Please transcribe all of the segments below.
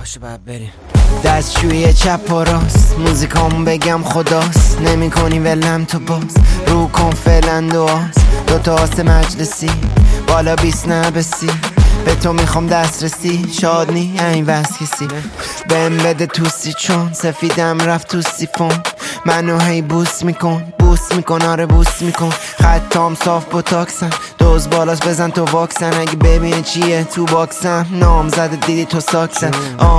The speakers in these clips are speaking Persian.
باشه بعد بریم دستشوی چپ و راست موزیکامو بگم خداست نمی کنی ولم تو باز رو کن فعلا دعاست دوتا آس مجلسی بالا 20 نبسی به تو میخوام دسترسی شاد نی این وز کسی بهم بده توسی چون سفیدم رفت تو سیفون منو هی بوس میکن آره بوس میکن خطام صاف بوتاکسن دوز بالاش بزن تو واکسن اگه ببین چیه تو باکسم نام زده دیدی تو ساکسن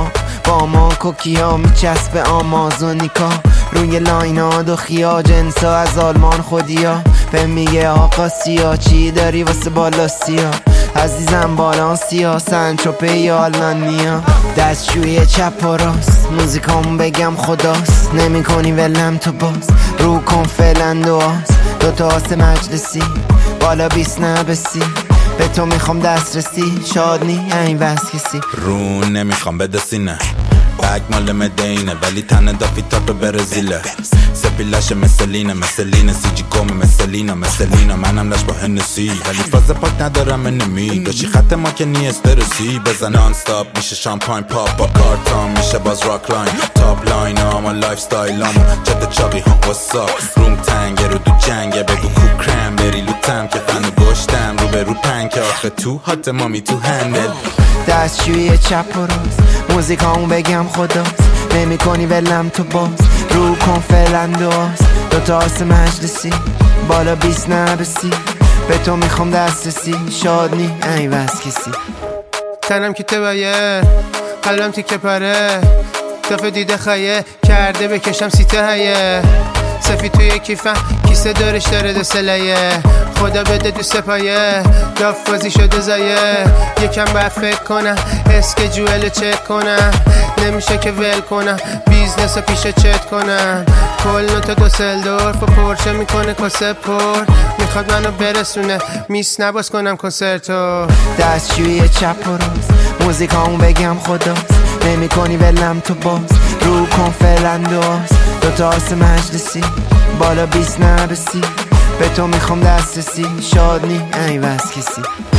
با ما کوکی ها میچسبه آمازونیکا روی لاینا دو خیا جنسا از آلمان خودیا به میگه آقا سیا چی داری واسه بالا سیا عزیزم بالانسیا سنچوپه یا آلمانیا دستشوی چپ و راست موزیکامو بگم خداست نمی کنی ولم تو باز رو کن فعلا دعاست دوتا آس مجلسی بالا 20 نبسی به تو میخوام دسترسی شاد نی این وز کسی رو نمیخوام بده سینه بگ مال مدینه ولی تن دافی تاپ برزیله سپیلش مثلینه سیجی گومه مثلینا منم لش با هنسی ولی فاز پاک ندارم انمی داشتی خط ما که نی استرسی بزن نان ستاپ میشه شامپاین پاپ با کارتان میشه باز راک لاین تاپ لاین اما لایف ستایلامو جد چاقی هم واسا روم تنگه رو دو جنگه بگو کو کرم بری لوتم که فنو گشتم رو به رو پنگ که آخه تو هات مامی تو هندل دستشوی چپ و راست موزیکامو بگم خداست نمی کنی ولم تو باز رو کن فعلا دعاست دوتا آس مجلسی بالا 20 نبسی به تو میخوام دسترسی شاد نی این وز کسی تنم که تبایه قلبم تیکه پره دفعه دیده خیه کرده بکشم سیته هیه سفید توی کیفم کیسه دارش داره دو سلیه خدا بده دو سپایه داف بازی شده زایه یکم باید فکر کنم اسکجول چک کنم نمیشه که ول کنم بیزنس رو پیش چت کنم کل نوتا دوسلدورف و پرشه میکنه کاسه پر میخواد منو برسونه میس نباز کنم کنسرتو دستشوی چپ و راست موزیکامو بگم خداست نمی کنی ولم تو باز رو کن فعلا دعاست دوتا آس مجلسی بالا 20 نبسی به تو میخوام دسترسی شاد نی این وز کسی